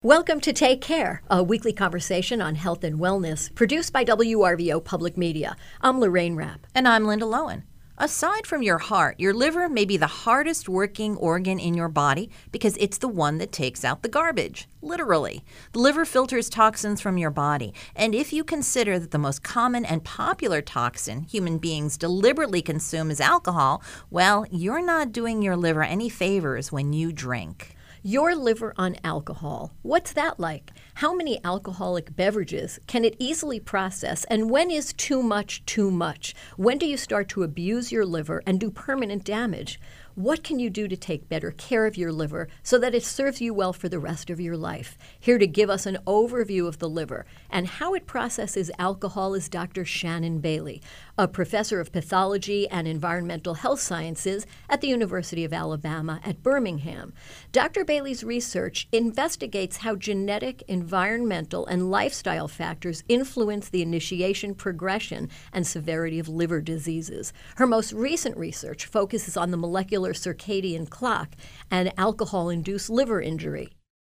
Welcome to Take Care, a weekly conversation on health and wellness, produced by WRVO Public Media. I'm Lorraine Rapp. And I'm Linda Lowen. Aside from your heart, your liver may be the hardest working organ in your body because it's the one that takes out the garbage, literally. The liver filters toxins from your body, and if you consider that the most common and popular toxin human beings deliberately consume is alcohol, well, you're not doing your liver any favors when you drink. Your liver on alcohol. What's that like? How many alcoholic beverages can it easily process? And when is too much too much? When do you start to abuse your liver and do permanent damage? What can you do to take better care of your liver so that it serves you well for the rest of your life? Here to give us an overview of the liver and how it processes alcohol is Dr. Shannon Bailey, a professor of pathology and environmental health sciences at the University of Alabama at Birmingham. Dr. Bailey's research investigates how genetic, environmental, and lifestyle factors influence the initiation, progression, and severity of liver diseases. Her most recent research focuses on the molecular circadian clock and alcohol-induced liver injury.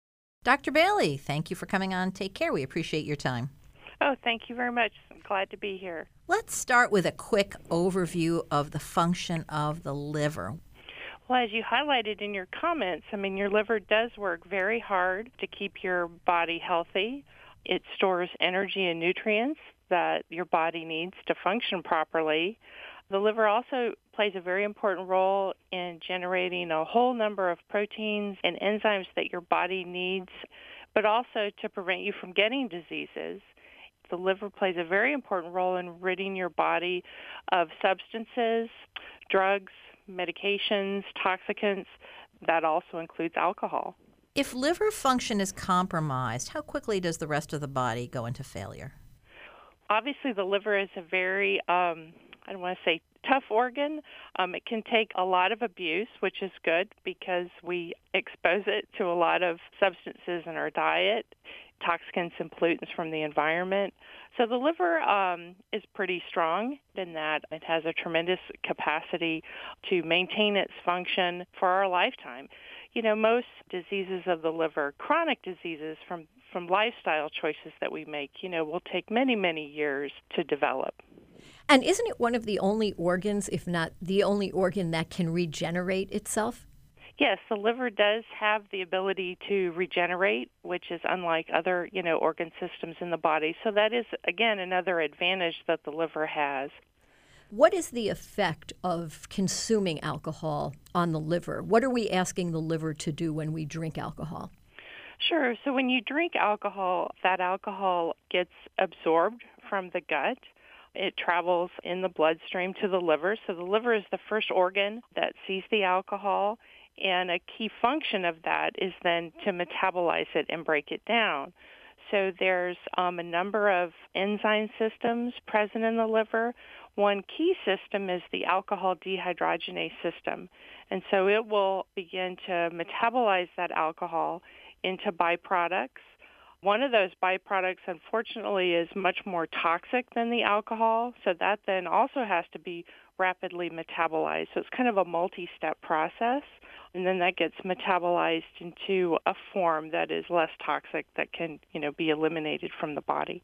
Dr. Bailey, thank you for coming on Take Care. We appreciate your time. Oh, thank you very much. I'm glad to be here. Let's start with a quick overview of the function of the liver. Well, as you highlighted in your comments, your liver does work very hard to keep your body healthy. It stores energy and nutrients that your body needs to function properly. The liver also plays a very important role in generating a whole number of proteins and enzymes that your body needs, but also to prevent you from getting diseases. The liver plays a very important role in ridding your body of substances, drugs, medications, toxicants. That also includes alcohol. If liver function is compromised, how quickly does the rest of the body go into failure? Obviously, the liver is a very, I don't want to say tough organ. It can take a lot of abuse, which is good because we expose it to a lot of substances in our diet, toxins and pollutants from the environment. So the liver is pretty strong in that it has a tremendous capacity to maintain its function for our lifetime. Most diseases of the liver, chronic diseases from lifestyle choices that we make, will take many, many years to develop. And isn't it one of the only organs, if not the only organ, that can regenerate itself? Yes, the liver does have the ability to regenerate, which is unlike other, organ systems in the body. So that is, again, another advantage that the liver has. What is the effect of consuming alcohol on the liver? What are we asking the liver to do when we drink alcohol? Sure. So when you drink alcohol, that alcohol gets absorbed from the gut. It travels in the bloodstream to the liver. So the liver is the first organ that sees the alcohol. And a key function of that is then to metabolize it and break it down. So there's a number of enzyme systems present in the liver. One key system is the alcohol dehydrogenase system. And so it will begin to metabolize that alcohol into byproducts. One of those byproducts, unfortunately, is much more toxic than the alcohol. So that then also has to be rapidly metabolized. So it's kind of a multi-step process. And then that gets metabolized into a form that is less toxic that can, be eliminated from the body.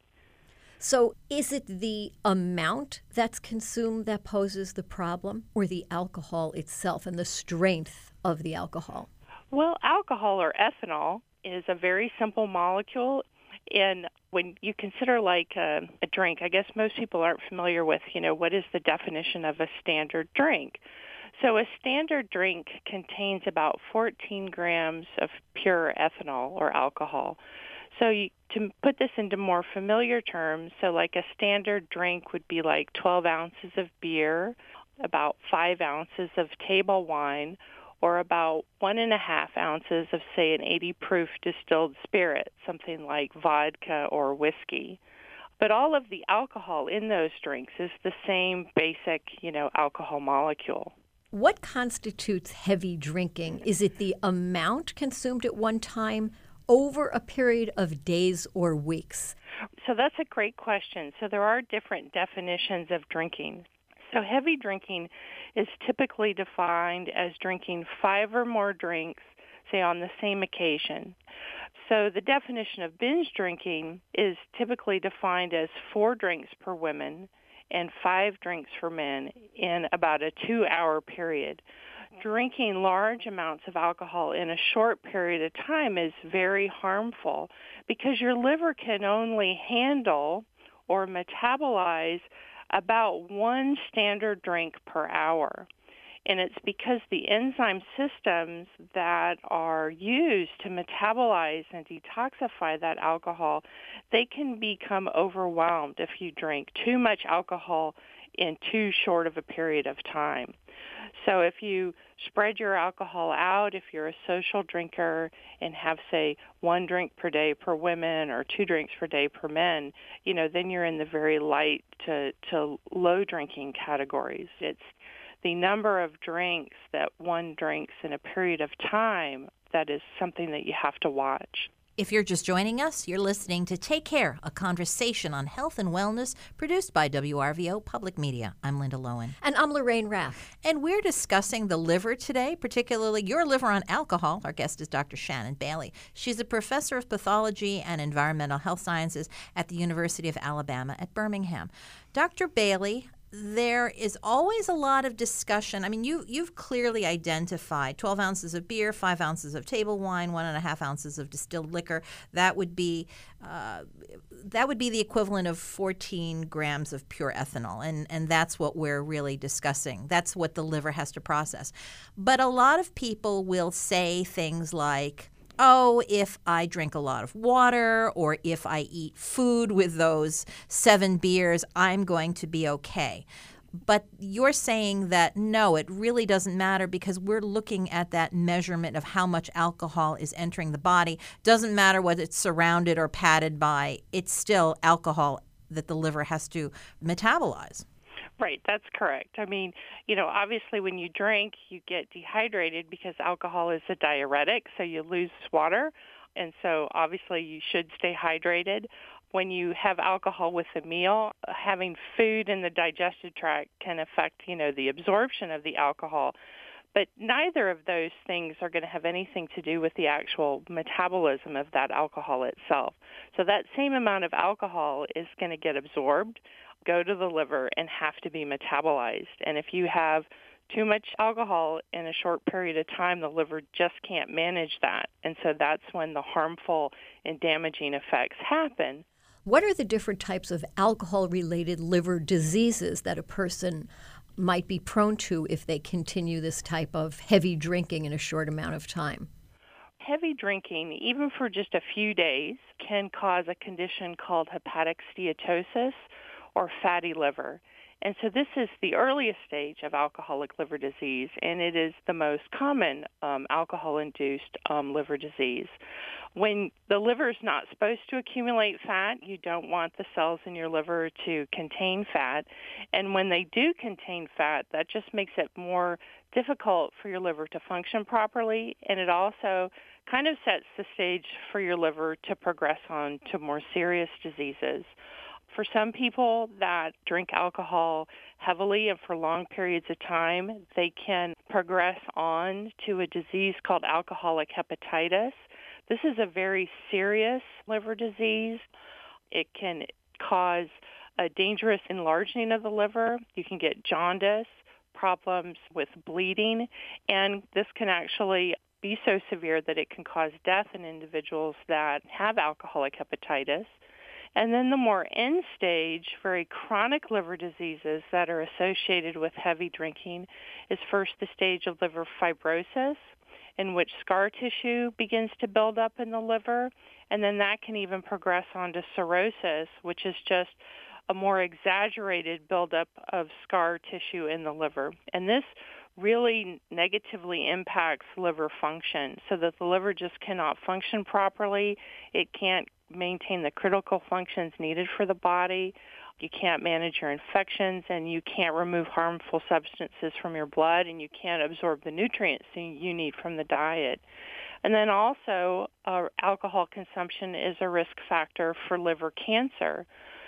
So is it the amount that's consumed that poses the problem, or the alcohol itself and the strength of the alcohol? Well, alcohol or ethanol is a very simple molecule. And when you consider like a drink, I guess most people aren't familiar with, what is the definition of a standard drink. So a standard drink contains about 14 grams of pure ethanol or alcohol. So to put this into more familiar terms, so like a standard drink would be like 12 ounces of beer, about 5 ounces of table wine, or about 1.5 ounces of, say, an 80-proof distilled spirit, something like vodka or whiskey. But all of the alcohol in those drinks is the same basic, alcohol molecule. What constitutes heavy drinking? Is it the amount consumed at one time over a period of days or weeks? So that's a great question. So there are different definitions of drinking. So heavy drinking is typically defined as drinking 5 or more drinks say, on the same occasion. So the definition of binge drinking is typically defined as 4 drinks per woman and 5 drinks for men in about a 2-hour period. Drinking large amounts of alcohol in a short period of time is very harmful because your liver can only handle or metabolize about 1 standard drink per hour. And it's because the enzyme systems that are used to metabolize and detoxify that alcohol, they can become overwhelmed if you drink too much alcohol in too short of a period of time. So if you spread your alcohol out, if you're a social drinker and have, say, 1 drink per day per women or 2 drinks per day per men, then you're in the very light to low drinking categories. It's the number of drinks that one drinks in a period of time that is something that you have to watch. If you're just joining us, you're listening to Take Care, a conversation on health and wellness produced by WRVO Public Media. I'm Linda Lowen. And I'm Lorraine Raff. And we're discussing the liver today, particularly your liver on alcohol. Our guest is Dr. Shannon Bailey. She's a professor of pathology and environmental health sciences at the University of Alabama at Birmingham. Dr. Bailey, there is always a lot of discussion. I mean, you've clearly identified 12 ounces of beer, 5 ounces of table wine, 1.5 ounces of distilled liquor. That would be the equivalent of 14 grams of pure ethanol, and that's what we're really discussing. That's what the liver has to process. But a lot of people will say things like, oh, if I drink a lot of water or if I eat food with those 7 beers, I'm going to be okay. But you're saying that no, it really doesn't matter because we're looking at that measurement of how much alcohol is entering the body. Doesn't matter whether it's surrounded or padded by, it's still alcohol that the liver has to metabolize. Right, that's correct. I mean, obviously when you drink, you get dehydrated because alcohol is a diuretic, so you lose water. And so obviously you should stay hydrated. When you have alcohol with a meal, having food in the digestive tract can affect, the absorption of the alcohol. But neither of those things are going to have anything to do with the actual metabolism of that alcohol itself. So that same amount of alcohol is going to get absorbed, go to the liver, and have to be metabolized. And if you have too much alcohol in a short period of time, the liver just can't manage that. And so that's when the harmful and damaging effects happen. What are the different types of alcohol-related liver diseases that a person might be prone to if they continue this type of heavy drinking in a short amount of time? Heavy drinking, even for just a few days, can cause a condition called hepatic steatosis or fatty liver. And so this is the earliest stage of alcoholic liver disease, and it is the most common alcohol-induced liver disease. When the liver is not supposed to accumulate fat, you don't want the cells in your liver to contain fat. And when they do contain fat, that just makes it more difficult for your liver to function properly, and it also kind of sets the stage for your liver to progress on to more serious diseases. For some people that drink alcohol heavily and for long periods of time, they can progress on to a disease called alcoholic hepatitis. This is a very serious liver disease. It can cause a dangerous enlarging of the liver. You can get jaundice, problems with bleeding, and this can actually be so severe that it can cause death in individuals that have alcoholic hepatitis. And then the more end-stage, very chronic liver diseases that are associated with heavy drinking is first the stage of liver fibrosis, in which scar tissue begins to build up in the liver, and then that can even progress on to cirrhosis, which is just a more exaggerated buildup of scar tissue in the liver. And this really negatively impacts liver function so that the liver just cannot function properly. It can't maintain the critical functions needed for the body. You can't manage your infections, and you can't remove harmful substances from your blood, and you can't absorb the nutrients you need from the diet. And then also, alcohol consumption is a risk factor for liver cancer.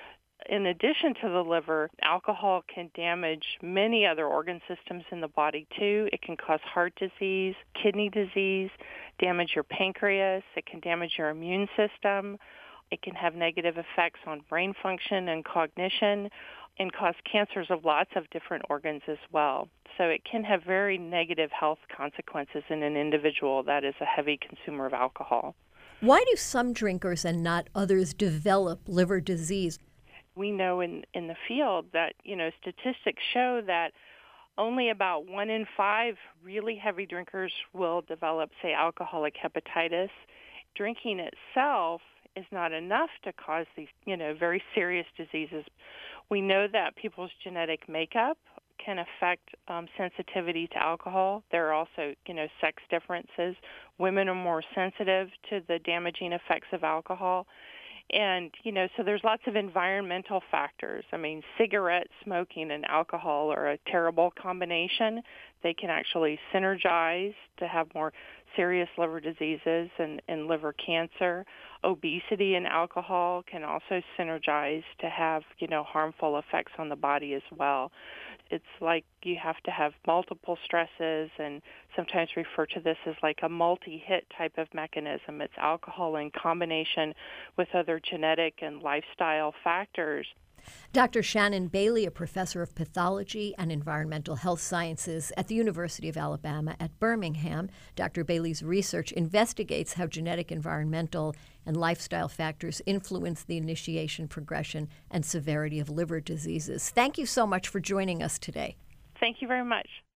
in addition to the liver, alcohol can damage many other organ systems in the body too. It can cause heart disease, kidney disease, damage your pancreas. It can damage your immune system. It can have negative effects on brain function and cognition and cause cancers of lots of different organs as well. So it can have very negative health consequences in an individual that is a heavy consumer of alcohol. Why do some drinkers and not others develop liver disease? We know in the field that, statistics show that only about 1 in 5 really heavy drinkers will develop, say, alcoholic hepatitis. Drinking itself is not enough to cause these, very serious diseases. We know that people's genetic makeup can affect sensitivity to alcohol. There are also, sex differences. Women are more sensitive to the damaging effects of alcohol. And, so there's lots of environmental factors. I mean, cigarette smoking and alcohol are a terrible combination. They can actually synergize to have more serious liver diseases and liver cancer. Obesity and alcohol can also synergize to have, harmful effects on the body as well. It's like you have to have multiple stresses, and sometimes refer to this as like a multi-hit type of mechanism. It's alcohol in combination with other genetic and lifestyle factors. Dr. Shannon Bailey, a professor of pathology and environmental health sciences at the University of Alabama at Birmingham. Dr. Bailey's research investigates how genetic, environmental, and lifestyle factors influence the initiation, progression, and severity of liver diseases. Thank you so much for joining us today. Thank you very much.